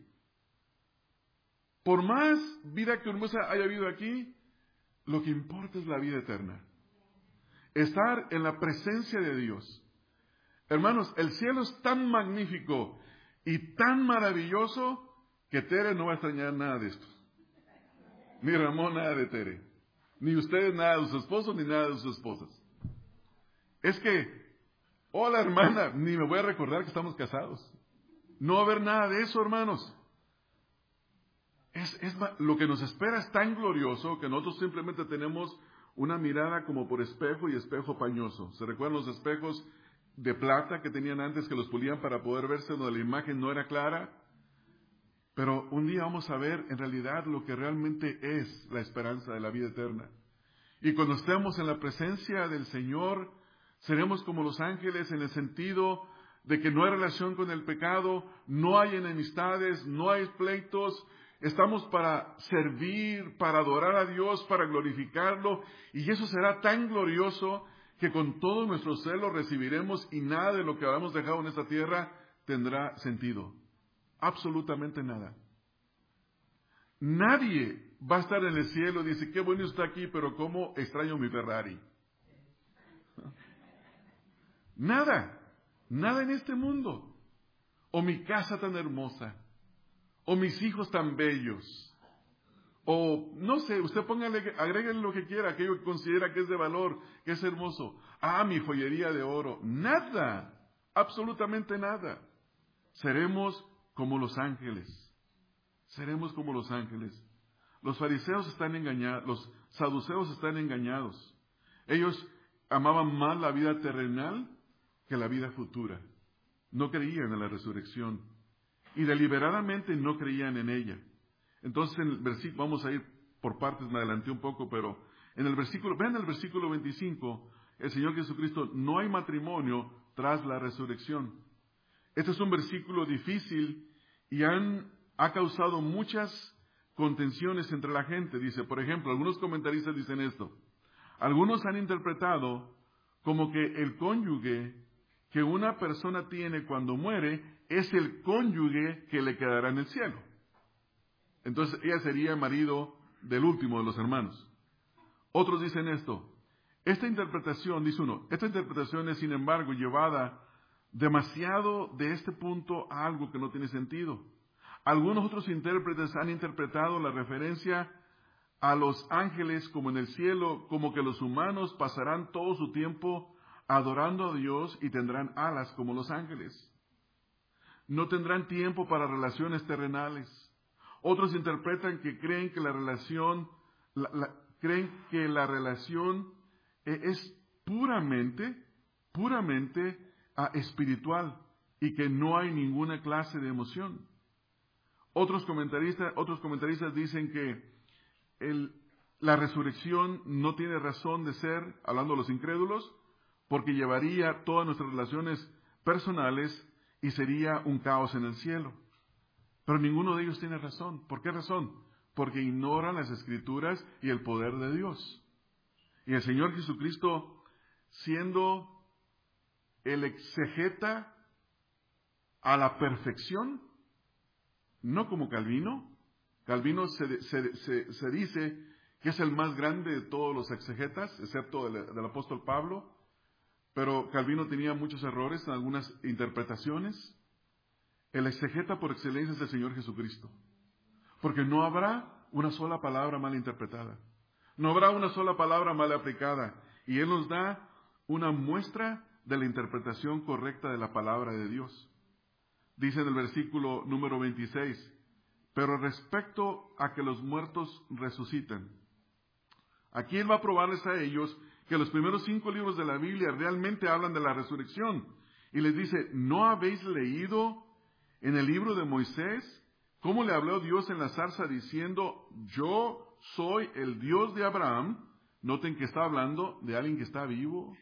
por más vida que hermosa haya habido aquí, lo que importa es la vida eterna. Estar en la presencia de Dios. Hermanos, el cielo es tan magnífico y tan maravilloso que Tere no va a extrañar nada de esto. Ni Ramón nada de Tere. Ni ustedes nada de sus esposos, ni nada de sus esposas. Es que, hola hermana, ni me voy a recordar que estamos casados. No va a haber nada de eso, hermanos. Es, es, lo que nos espera es tan glorioso que nosotros simplemente tenemos una mirada como por espejo y espejo pañoso. ¿Se recuerdan los espejos de plata que tenían antes que los pulían para poder verse donde la imagen no era clara? Pero un día vamos a ver en realidad lo que realmente es la esperanza de la vida eterna. Y cuando estemos en la presencia del Señor, seremos como los ángeles en el sentido de que no hay relación con el pecado, no hay enemistades, no hay pleitos. Estamos para servir, para adorar a Dios, para glorificarlo, y eso será tan glorioso que con todo nuestro celo recibiremos y nada de lo que habíamos dejado en esta tierra tendrá sentido. Absolutamente nada. Nadie va a estar en el cielo y dice, qué bueno está aquí, pero cómo extraño mi Ferrari. Nada, nada en este mundo. O mi casa tan hermosa, o mis hijos tan bellos, o no sé, usted póngale, agréguele lo que quiera, aquello que considera que es de valor, que es hermoso. Ah, mi joyería de oro. Nada, absolutamente nada. Seremos como los ángeles. Seremos como los ángeles. Los fariseos están engañados, los saduceos están engañados. Ellos amaban más la vida terrenal que la vida futura. No creían en la resurrección y deliberadamente no creían en ella. Entonces, en el versículo, vamos a ir por partes, me adelanté un poco, pero en el versículo, vean el versículo veinticinco, el Señor Jesucristo, no hay matrimonio tras la resurrección. Este es un versículo difícil y han, ha causado muchas contenciones entre la gente. Dice, por ejemplo, algunos comentaristas dicen esto. Algunos han interpretado como que el cónyuge que una persona tiene cuando muere es el cónyuge que le quedará en el cielo. Entonces, ella sería marido del último de los hermanos. Otros dicen esto. Esta interpretación, dice uno, esta interpretación es, sin embargo, llevada demasiado de este punto a algo que no tiene sentido. Algunos otros intérpretes han interpretado la referencia a los ángeles como en el cielo, como que los humanos pasarán todo su tiempo adorando a Dios y tendrán alas como los ángeles. No tendrán tiempo para relaciones terrenales. Otros interpretan que creen que la relación, la, la, creen que la relación es puramente, puramente uh, espiritual y que no hay ninguna clase de emoción. Otros comentaristas, otros comentaristas dicen que el, la resurrección no tiene razón de ser, hablando de los incrédulos, porque llevaría todas nuestras relaciones personales y sería un caos en el cielo. Pero ninguno de ellos tiene razón. ¿Por qué razón? Porque ignoran las Escrituras y el poder de Dios. Y el Señor Jesucristo, siendo el exegeta a la perfección, no como Calvino. Calvino se, se, se, se dice que es el más grande de todos los exegetas, excepto del, del apóstol Pablo. Pero Calvino tenía muchos errores en algunas interpretaciones. El exegeta por excelencia es el Señor Jesucristo. Porque no habrá una sola palabra mal interpretada. No habrá una sola palabra mal aplicada. Y Él nos da una muestra de la interpretación correcta de la palabra de Dios. Dice en el versículo número veintiséis, pero respecto a que los muertos resucitan. Aquí Él va a probarles a ellos que los primeros cinco libros de la Biblia realmente hablan de la resurrección. Y les dice, ¿no habéis leído en el libro de Moisés cómo le habló Dios en la zarza diciendo, yo soy el Dios de Abraham? Noten que está hablando de alguien que está vivo.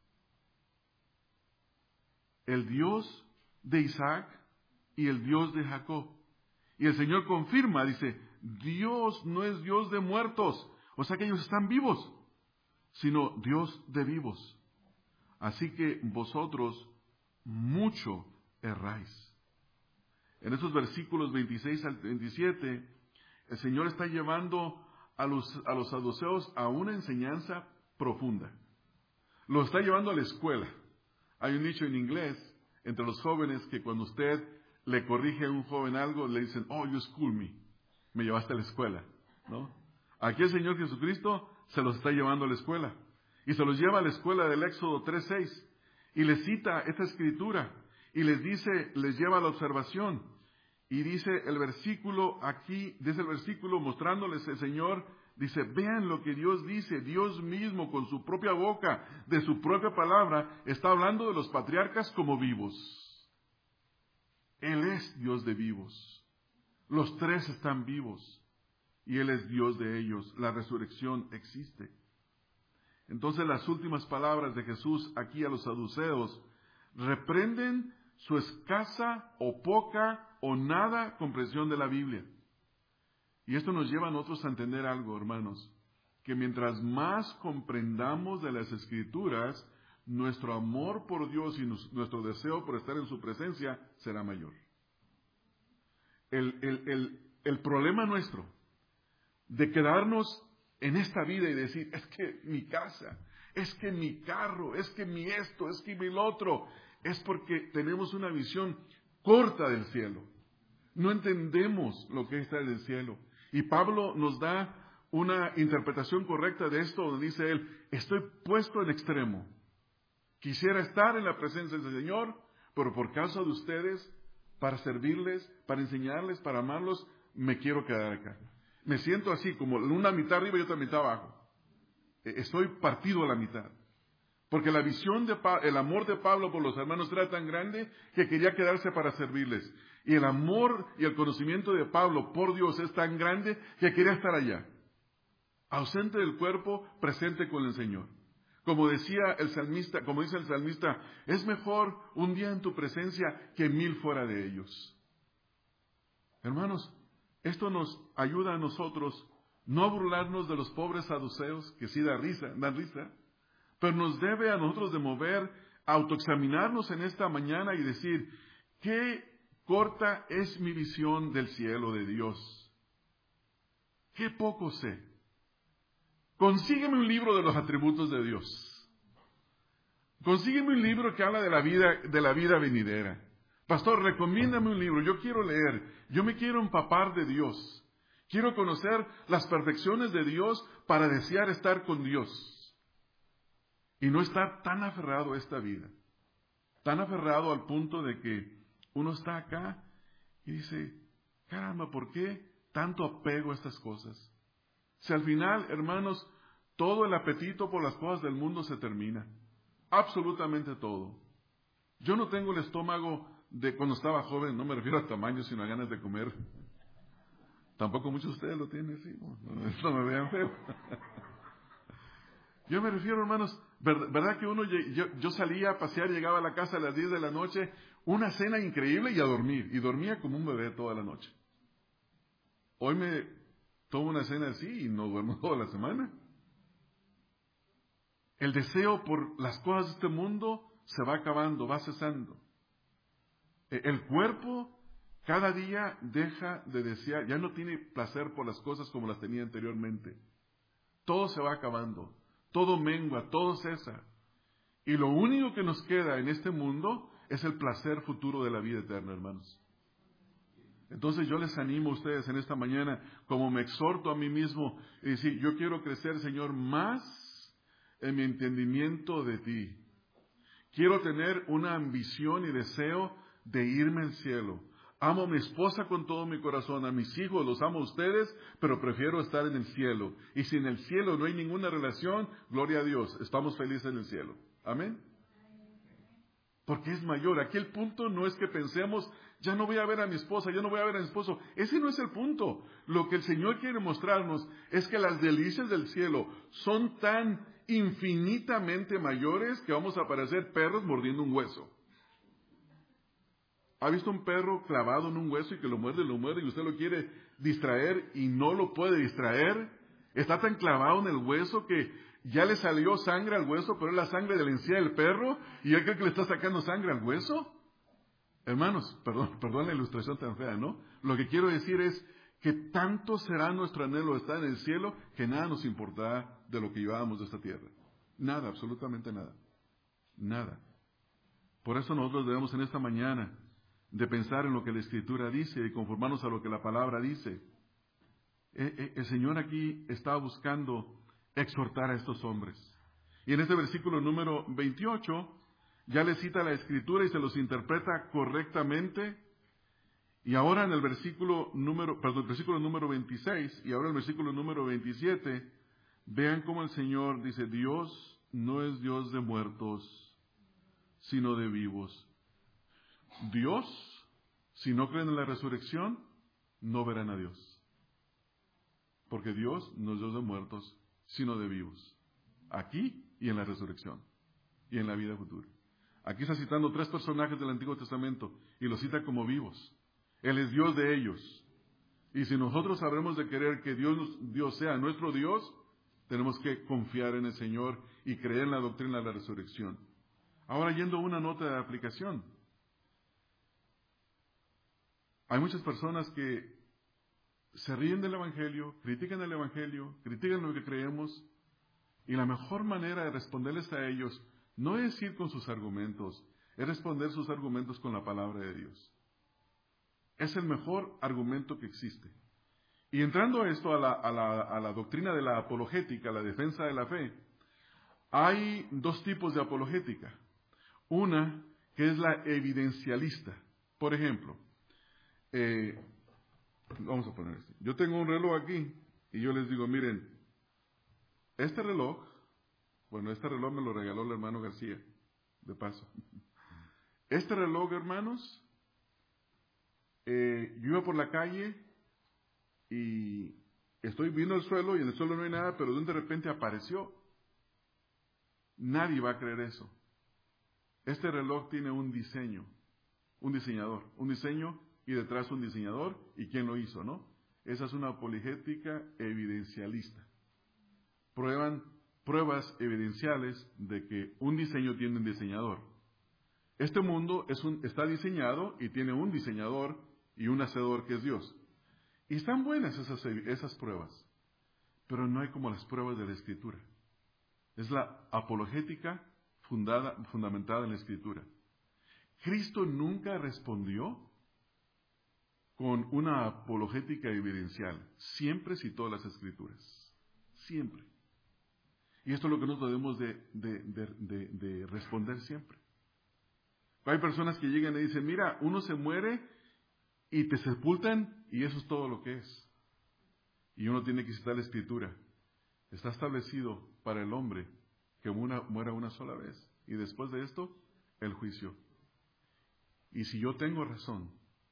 El Dios de Isaac y el Dios de Jacob. Y el Señor confirma, dice, Dios no es Dios de muertos, o sea que ellos están vivos, sino Dios de vivos. Así que vosotros mucho erráis. En estos versículos veintiséis al veintisiete, el Señor está llevando a los, a los saduceos a una enseñanza profunda. Lo está llevando a la escuela. Hay un dicho en inglés entre los jóvenes que cuando usted le corrige a un joven algo, le dicen, oh, you school me. Me llevaste a la escuela, ¿no? Aquí el Señor Jesucristo se los está llevando a la escuela. Y se los lleva a la escuela del Éxodo tres seis. Y les cita esta escritura. Y les dice, les lleva a la observación. Y dice el versículo aquí, dice el versículo mostrándoles el Señor, dice, vean lo que Dios dice. Dios mismo con su propia boca, de su propia palabra, está hablando de los patriarcas como vivos. Él es Dios de vivos. Los tres están vivos. Y Él es Dios de ellos. La resurrección existe. Entonces las últimas palabras de Jesús aquí a los saduceos reprenden su escasa o poca o nada comprensión de la Biblia. Y esto nos lleva a nosotros a entender algo, hermanos, que mientras más comprendamos de las Escrituras, nuestro amor por Dios y nuestro deseo por estar en su presencia será mayor. El, el, el, el problema nuestro de quedarnos en esta vida y decir, es que mi casa, es que mi carro, es que mi esto, es que mi lo otro. Es porque tenemos una visión corta del cielo. No entendemos lo que está en el cielo. Y Pablo nos da una interpretación correcta de esto, donde dice él, estoy puesto en extremo. Quisiera estar en la presencia del Señor, pero por causa de ustedes, para servirles, para enseñarles, para amarlos, me quiero quedar acá. Me siento así, como una mitad arriba y otra mitad abajo. Estoy partido a la mitad. Porque la visión de Pa- el amor de Pablo por los hermanos era tan grande que quería quedarse para servirles. Y el amor y el conocimiento de Pablo por Dios es tan grande que quería estar allá. Ausente del cuerpo, presente con el Señor. Como decía el salmista, como dice el salmista, es mejor un día en tu presencia que mil fuera de ellos. Hermanos, esto nos ayuda a nosotros no a burlarnos de los pobres saduceos, que sí da risa, dan risa, pero nos debe a nosotros de mover, a autoexaminarnos en esta mañana y decir, ¿qué corta es mi visión del cielo de Dios? ¿Qué poco sé? Consígueme un libro de los atributos de Dios. Consígueme un libro que habla de la vida, de la vida venidera. Pastor, recomiéndame un libro. Yo quiero leer. Yo me quiero empapar de Dios. Quiero conocer las perfecciones de Dios para desear estar con Dios. Y no estar tan aferrado a esta vida. Tan aferrado al punto de que uno está acá y dice, caramba, ¿por qué tanto apego a estas cosas? Si al final, hermanos, todo el apetito por las cosas del mundo se termina. Absolutamente todo. Yo no tengo el estómago de cuando estaba joven, no me refiero a tamaño, sino a ganas de comer. Tampoco muchos de ustedes lo tienen, sí. No, no me vean feo. Yo me refiero, hermanos, ¿verdad que uno, yo, yo salía a pasear, llegaba a la casa a las diez de la noche, una cena increíble y a dormir, y dormía como un bebé toda la noche? Hoy me tomo una cena así y no duermo toda la semana. El deseo por las cosas de este mundo se va acabando, va cesando. El cuerpo cada día deja de desear, ya no tiene placer por las cosas como las tenía anteriormente. Todo se va acabando, todo mengua, todo cesa. Y lo único que nos queda en este mundo es el placer futuro de la vida eterna, hermanos. Entonces yo les animo a ustedes en esta mañana, como me exhorto a mí mismo, y decir, yo quiero crecer, Señor, más en mi entendimiento de ti. Quiero tener una ambición y deseo de irme al cielo. Amo a mi esposa con todo mi corazón, a mis hijos los amo a ustedes, pero prefiero estar en el cielo. Y si en el cielo no hay ninguna relación, gloria a Dios, estamos felices en el cielo. Amén. Porque es mayor. Aquí el punto no es que pensemos, ya no voy a ver a mi esposa, ya no voy a ver a mi esposo. Ese no es el punto. Lo que el Señor quiere mostrarnos es que las delicias del cielo son tan infinitamente mayores que vamos a parecer perros mordiendo un hueso. ¿Ha visto un perro clavado en un hueso y que lo muerde, lo muerde y usted lo quiere distraer y no lo puede distraer? Está tan clavado en el hueso que ya le salió sangre al hueso, pero es la sangre de la encía del perro y él cree que le está sacando sangre al hueso. Hermanos, perdón, perdón la ilustración tan fea, ¿no? Lo que quiero decir es que tanto será nuestro anhelo de estar en el cielo que nada nos importará de lo que llevábamos de esta tierra. Nada, absolutamente nada. Nada. Por eso nosotros debemos en esta mañana de pensar en lo que la Escritura dice y conformarnos a lo que la palabra dice. El Señor aquí está buscando exhortar a estos hombres. Y en este versículo número veintiocho ya le cita la Escritura y se los interpreta correctamente. Y ahora en el versículo número, perdón, el versículo número veintiséis y ahora el versículo número veintisiete, vean cómo el Señor dice, Dios no es Dios de muertos, sino de vivos. Dios, si no creen en la resurrección, no verán a Dios. Porque Dios no es Dios de muertos, sino de vivos. Aquí y en la resurrección. Y en la vida futura. Aquí está citando tres personajes del Antiguo Testamento y los cita como vivos. Él es Dios de ellos. Y si nosotros sabremos de querer que Dios, Dios sea nuestro Dios, tenemos que confiar en el Señor y creer en la doctrina de la resurrección. Ahora, yendo a una nota de aplicación. Hay muchas personas que se ríen del Evangelio, critican el Evangelio, critican lo que creemos, Y la mejor manera de responderles a ellos no es ir con sus argumentos, es responder sus argumentos con la palabra de Dios. Es el mejor argumento que existe. Y entrando a esto, a la, a la, a la doctrina de la apologética, la defensa de la fe, hay dos tipos de apologética. Una que es la evidencialista. Por ejemplo, eh, vamos a poner esto. Yo tengo un reloj aquí y yo les digo, miren, este reloj, bueno, este reloj me lo regaló el hermano García, de paso. Este reloj, hermanos, eh, yo iba por la calle y estoy viendo el suelo y en el suelo no hay nada, pero de repente apareció. Nadie va a creer eso. Este reloj tiene un diseño, un diseñador, un diseño y detrás un diseñador y quién lo hizo, ¿no? Esa es una apologética evidencialista. Prueban pruebas evidenciales de que un diseño tiene un diseñador. Este mundo es un, está diseñado y tiene un diseñador y un hacedor que es Dios. Y están buenas esas, esas pruebas, pero no hay como las pruebas de la Escritura. Es la apologética fundada, fundamentada en la Escritura. Cristo nunca respondió con una apologética evidencial. Siempre citó las Escrituras. Siempre. Y esto es lo que nosotros debemos de, de, de, de, de responder siempre. Hay personas que llegan y dicen, mira, uno se muere y te sepultan y eso es todo lo que es. Y uno tiene que citar la Escritura. Está establecido para el hombre que una, muera una sola vez. Y después de esto, el juicio. Y si yo tengo razón,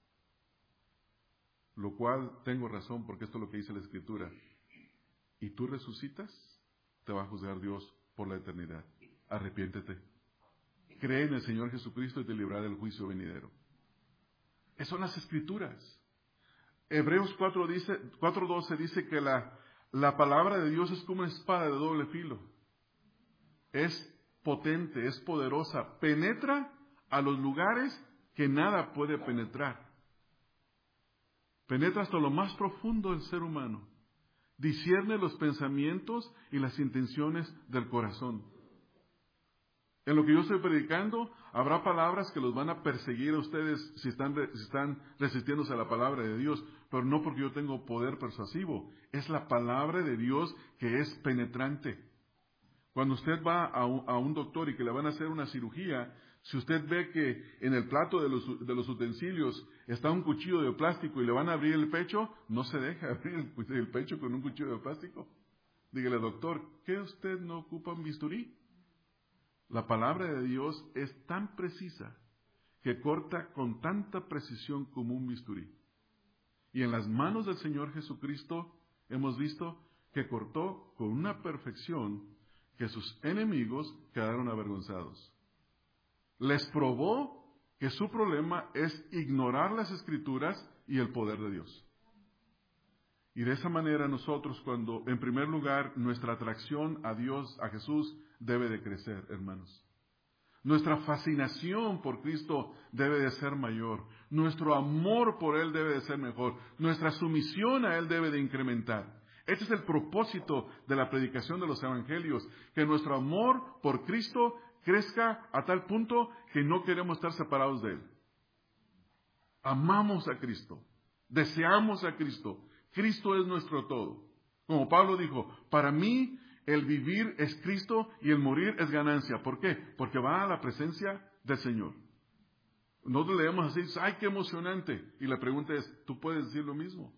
lo cual tengo razón porque esto es lo que dice la Escritura, y tú resucitas, te va a juzgar Dios por la eternidad. Arrepiéntete. Cree en el Señor Jesucristo y te librará del juicio venidero. Esas son las Escrituras. Hebreos cuatro doce dice que la, la palabra de Dios es como una espada de doble filo. Es potente, es poderosa, penetra a los lugares que nada puede penetrar. Penetra hasta lo más profundo del ser humano. Discierne los pensamientos y las intenciones del corazón. En lo que yo estoy predicando, habrá palabras que los van a perseguir a ustedes si están, si están resistiéndose a la palabra de Dios, pero no porque yo tengo poder persuasivo. Es la palabra de Dios que es penetrante. Cuando usted va a un, a un doctor y que le van a hacer una cirugía, si usted ve que en el plato de los, de los utensilios está un cuchillo de plástico y le van a abrir el pecho, no se deja abrir el, el pecho con un cuchillo de plástico. Dígale, doctor, ¿qué usted no ocupa un bisturí? La palabra de Dios es tan precisa que corta con tanta precisión como un bisturí. Y en las manos del Señor Jesucristo hemos visto que cortó con una perfección que sus enemigos quedaron avergonzados. Les probó que su problema es ignorar las Escrituras y el poder de Dios. Y de esa manera nosotros, cuando en primer lugar nuestra atracción a Dios, a Jesús, debe de crecer, hermanos. Nuestra fascinación por Cristo debe de ser mayor. Nuestro amor por Él debe de ser mejor. Nuestra sumisión a Él debe de incrementar. Este es el propósito de la predicación de los evangelios, que nuestro amor por Cristo crezca a tal punto que no queremos estar separados de Él. Amamos a Cristo, deseamos a Cristo. Cristo es nuestro todo. Como Pablo dijo, para mí el vivir es Cristo y el morir es ganancia. ¿Por qué? Porque va a la presencia del Señor. Nosotros leemos así, ¡ay, qué emocionante! Y la pregunta es, ¿tú puedes decir lo mismo?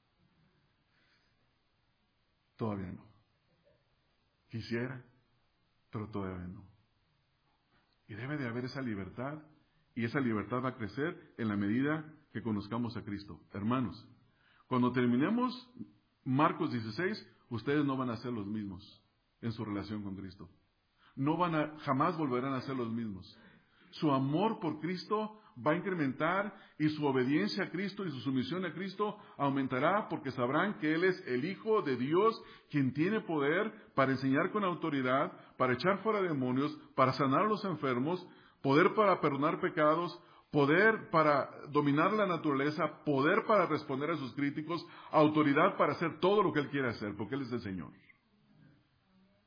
Todavía no. Quisiera, pero todavía no. Y debe de haber esa libertad, y esa libertad va a crecer en la medida que conozcamos a Cristo. Hermanos, cuando terminemos Marcos dieciséis, ustedes no van a ser los mismos en su relación con Cristo. No van a, jamás volverán a ser los mismos. Su amor por Cristo va a incrementar y su obediencia a Cristo y su sumisión a Cristo aumentará porque sabrán que Él es el Hijo de Dios quien tiene poder para enseñar con autoridad, para echar fuera demonios, para sanar a los enfermos, poder para perdonar pecados, poder para dominar la naturaleza, poder para responder a sus críticos, autoridad para hacer todo lo que Él quiere hacer, porque Él es el Señor.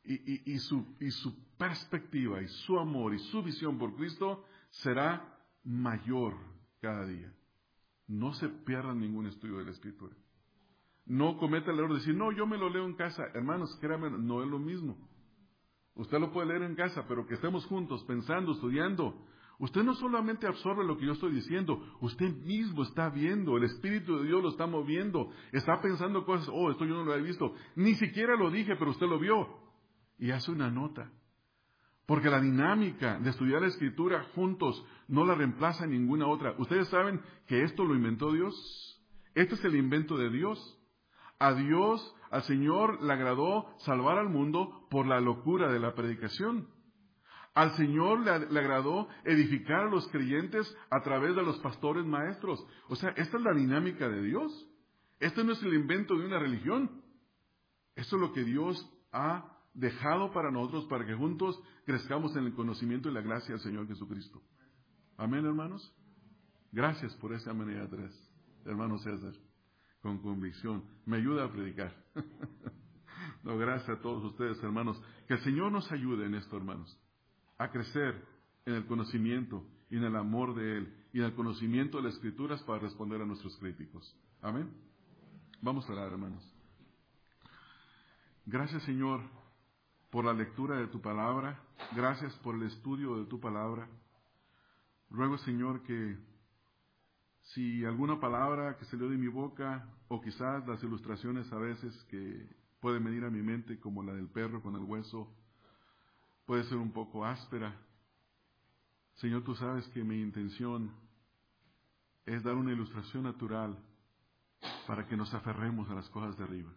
y, y, y, su, y su perspectiva y su amor y su visión por Cristo será mayor cada día. No se pierdan ningún estudio de la Escritura. No cometa el error de decir, no, yo me lo leo en casa. Hermanos, créanme, no es lo mismo. Usted lo puede leer en casa, pero que estemos juntos, pensando, estudiando. Usted no solamente absorbe lo que yo estoy diciendo, usted mismo está viendo, el Espíritu de Dios lo está moviendo, está pensando cosas, oh, esto yo no lo había visto, ni siquiera lo dije, pero usted lo vio. Y hace una nota. Porque la dinámica de estudiar la Escritura juntos no la reemplaza ninguna otra. Ustedes saben que esto lo inventó Dios. Este es el invento de Dios. A Dios, al Señor, le agradó salvar al mundo por la locura de la predicación. Al Señor le, le agradó edificar a los creyentes a través de los pastores maestros. O sea, esta es la dinámica de Dios. Este no es el invento de una religión. Esto es lo que Dios ha dejado para nosotros, para que juntos crezcamos en el conocimiento y la gracia del Señor Jesucristo. Amén, hermanos. Gracias por esa manera tres, hermano César, con convicción. Me ayuda a predicar. No, gracias a todos ustedes, hermanos. Que el Señor nos ayude en esto, hermanos, a crecer en el conocimiento y en el amor de Él y en el conocimiento de las Escrituras para responder a nuestros críticos. Amén. Vamos a orar, hermanos. Gracias, Señor, por la lectura de tu palabra. Gracias por el estudio de tu palabra. Ruego, Señor, que si alguna palabra que salió de mi boca, o quizás las ilustraciones a veces que pueden venir a mi mente, como la del perro con el hueso, puede ser un poco áspera. Señor, tú sabes que mi intención es dar una ilustración natural para que nos aferremos a las cosas de arriba.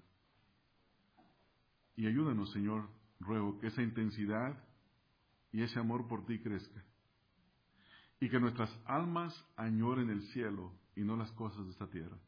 Y ayúdanos, Señor, ruego que esa intensidad y ese amor por ti crezca. Y que nuestras almas añoren el cielo y no las cosas de esta tierra.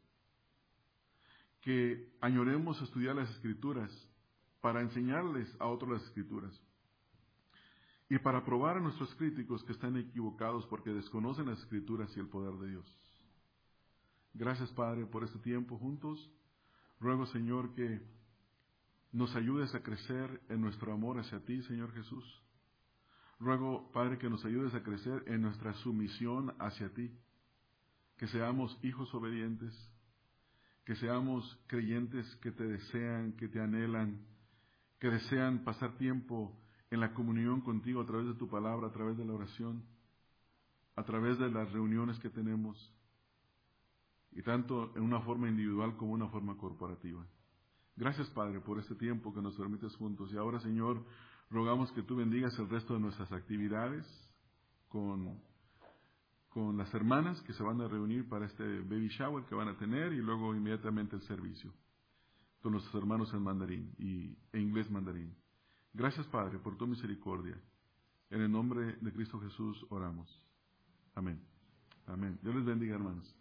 Que añoremos estudiar las Escrituras para enseñarles a otros las Escrituras. Y para probar a nuestros críticos que están equivocados porque desconocen las Escrituras y el poder de Dios. Gracias, Padre, por este tiempo juntos. Ruego, Señor, que nos ayudes a crecer en nuestro amor hacia ti, Señor Jesús. Ruego, Padre, que nos ayudes a crecer en nuestra sumisión hacia ti. Que seamos hijos obedientes, que seamos creyentes que te desean, que te anhelan, que desean pasar tiempo en la comunión contigo a través de tu palabra, a través de la oración, a través de las reuniones que tenemos, y tanto en una forma individual como en una forma corporativa. Gracias, Padre, por este tiempo que nos permites juntos. Y ahora, Señor, rogamos que tú bendigas el resto de nuestras actividades con, con las hermanas que se van a reunir para este baby shower que van a tener, y luego inmediatamente el servicio con nuestros hermanos en mandarín y en inglés mandarín. Gracias, Padre, por tu misericordia. En el nombre de Cristo Jesús oramos. Amén. Amén. Dios les bendiga, hermanos.